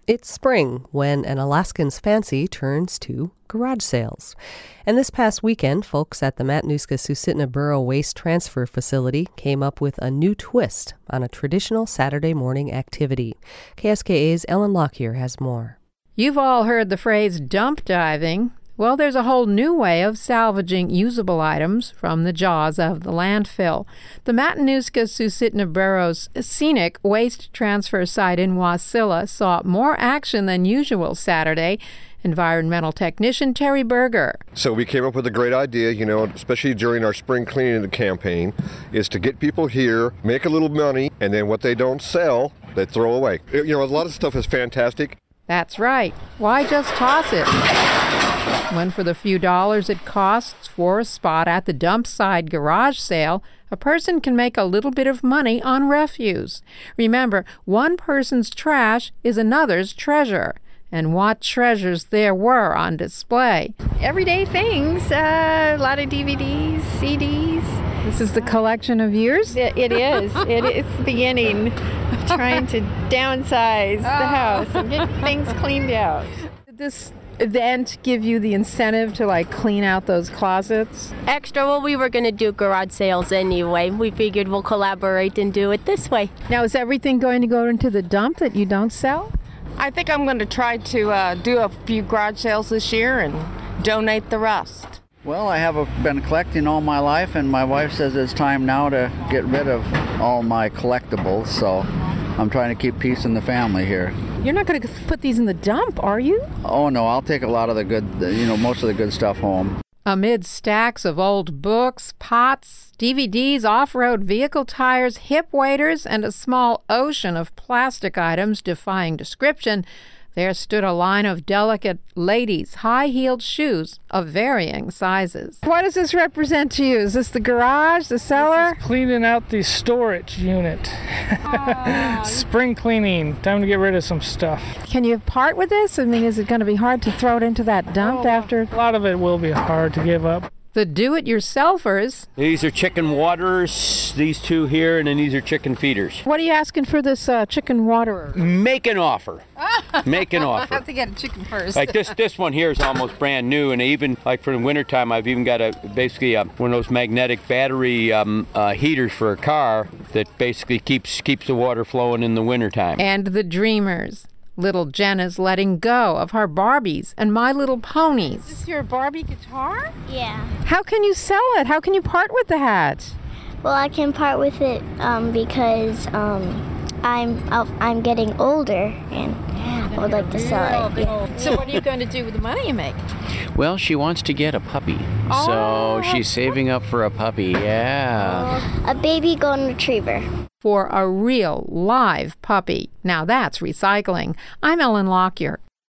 It's spring when an Alaskan's fancy turns to garage sales. And this past weekend, folks at the Matanuska-Susitna Borough Waste Transfer Facility came up with a new twist on a traditional Saturday morning activity. KSKA's Ellen Lockyer has more. You've all heard the phrase dump diving. Well, there's a whole new way of salvaging usable items from the jaws of the landfill. The Matanuska-Susitna Borough's scenic waste transfer site in Wasilla saw more action than usual Saturday. Environmental technician Terry Berger. So we came up with a great idea, especially during our spring cleaning campaign, is to get people here, make a little money, and then what they don't sell, they throw away. A lot of stuff is fantastic. That's right. Why just toss it? When for the few dollars it costs for a spot at the dump side garage sale, a person can make a little bit of money on refuse. Remember, one person's trash is another's treasure. And what treasures there were on display. Everyday things, a lot of DVDs, CDs. This is the collection of yours? It is. It's the beginning of trying to downsize the house and get things cleaned out. Did this event give you the incentive to clean out those closets? Extra, well, we were going to do garage sales anyway. We figured we'll collaborate and do it this way. Now, is everything going to go into the dump that you don't sell? I think I'm going to try to do a few garage sales this year and donate the rest. Well, I have been collecting all my life, and my wife says it's time now to get rid of all my collectibles, so I'm trying to keep peace in the family here. You're not going to put these in the dump, are you? Oh, no, I'll take a lot of the good, most of the good stuff home. Amid stacks of old books, pots, DVDs, off-road vehicle tires, hip waders, and a small ocean of plastic items defying description, there stood a line of delicate ladies' high-heeled shoes of varying sizes. What does this represent to you? Is this the garage, the cellar? This is cleaning out the storage unit. Spring cleaning. Time to get rid of some stuff. Can you part with this? Is it going to be hard to throw it into that dump after? A lot of it will be hard to give up. The do-it-yourselfers. These are chicken waters, these two here, and then these are chicken feeders. What are you asking for this chicken waterer? Make an offer. Make an offer. I have to get a chicken first. Like this one here is almost brand new, and even for the wintertime, I've even got one of those magnetic battery heaters for a car that basically keeps the water flowing in the wintertime. And the dreamers. Little Jen is letting go of her Barbies and My Little Ponies. Is this your Barbie guitar? Yeah. How can you sell it? How can you part with the hat? Well, I can part with it because I'm getting older and I would like to sell it. Yeah. So what are you going to do with the money you make? Well, she wants to get a puppy. So she's saving up for a puppy, yeah. A baby golden retriever. For a real live puppy. Now that's recycling. I'm Ellen Lockyer.